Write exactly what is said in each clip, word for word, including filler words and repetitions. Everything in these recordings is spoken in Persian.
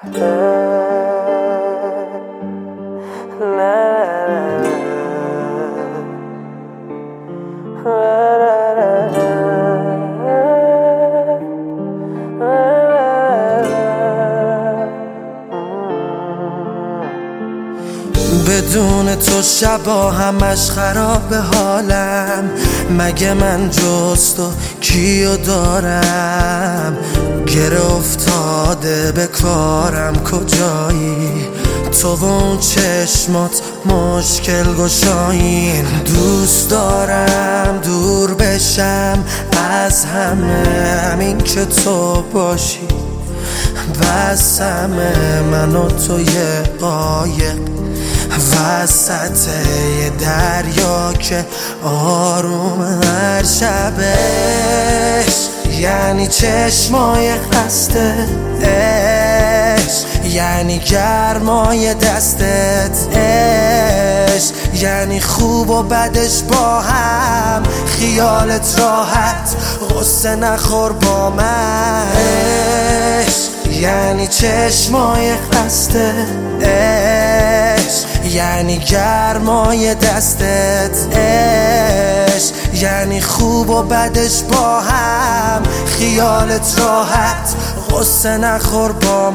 بدون تو شبا همش خراب حالم، مگه من جز تو کیو دارم؟ گره افتاده به کارم کجایی؟ تو و اون چشمات مشکل گشایین. دوست دارم دور بشم از همه، همین که تو باشی بس همه. من و تو یه قایق وسط یه دریا که آروم هر شبش، یعنی چشمای خسته عشق، یعنی گرمای دستت عشق، یعنی خوب و بدش با هم، خیالت راحت غصه نخور با من عشق، یعنی چشمای خسته عشق، یعنی گرمای دستت عشق، یعنی خوب و بدش با هم، خیالت راحت غصه نخور با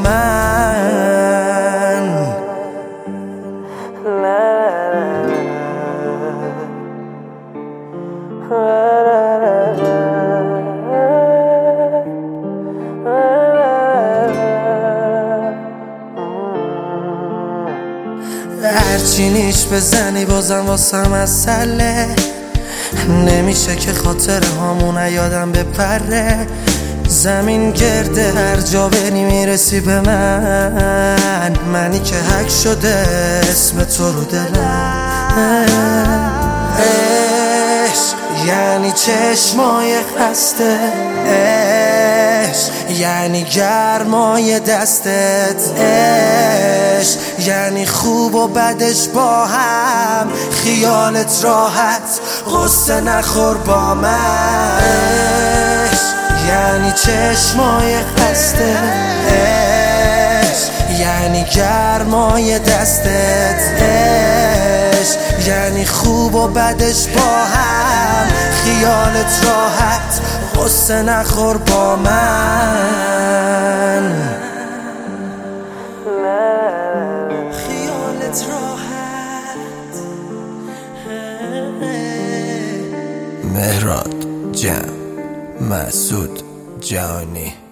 من. هرچی نیش بزنی بازم واسم مسئله، نمیشه که خاطر هامون یادم بپره. زمین گرده هر جا بری میرسی به من، منی که حک شده اسم تو رو دلم. عشق یعنی چشمای خسته عشق، یعنی گرمای دستت عشق، یعنی خوب و بدش با هم، خیالت راحت غصه نخور با من عشق، یعنی چشمای خسته عشق، یعنی گرمای دستت عشق، یعنی خوب و بدش با هم، خیالت راحت غصه نخور با من. خیالت راحت. مهراد جمع مسعود جهانی.